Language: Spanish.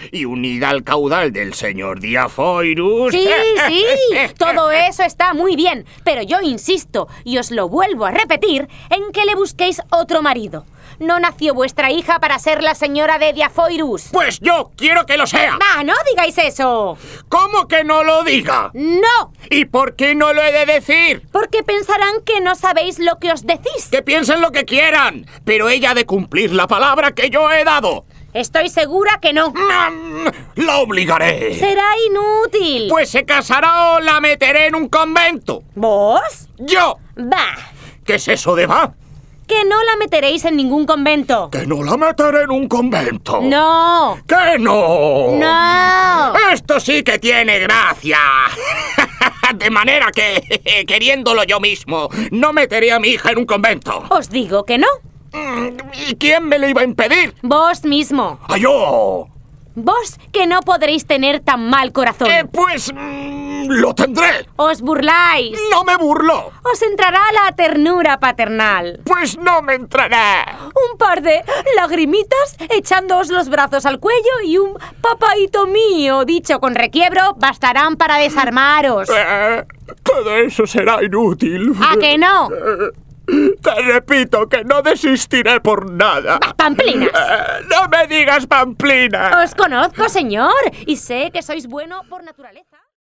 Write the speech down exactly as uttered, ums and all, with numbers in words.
y unida al caudal del señor Diafoirus... Sí, sí, todo eso está muy bien, pero yo insisto, y os lo vuelvo a repetir, en que le busquéis otro marido. No nació vuestra hija para ser la señora de Diafoirus. Pues yo quiero que lo sea. ¡Ah, no digáis eso! ¿Cómo que no lo diga? ¡No! ¿Y por qué no lo he de decir? Porque pensarán que no sabéis lo que os decís. Que piensen lo que quieran, pero ella ha de cumplir la palabra que yo he dado. Estoy segura que no. Mm, ¡La obligaré! Será inútil. Pues se casará o la meteré en un convento. ¿Vos? ¡Yo! Bah. ¿Qué es eso de va? Que no la meteréis en ningún convento. ¡Que no la meteré en un convento! ¡No! ¡Que no! ¡No! ¡Esto sí que tiene gracia! De manera que, queriéndolo yo mismo, no meteré a mi hija en un convento. Os digo que no. ¿Y quién me lo iba a impedir? Vos mismo. ¡A yo! Vos que no podréis tener tan mal corazón. Eh, pues... Mmm, ¡lo tendré! Os burláis. ¡No me burlo! Os entrará la ternura paternal. Pues no me entrará. Un par de lagrimitas echándoos los brazos al cuello y un papaíto mío dicho con requiebro bastarán para desarmaros. Eh, todo eso será inútil. ¿A que no? Eh, Te repito que no desistiré por nada. ¡Pamplinas! Eh, ¡No me digas pamplina! Os conozco, señor, y sé que sois bueno por naturaleza.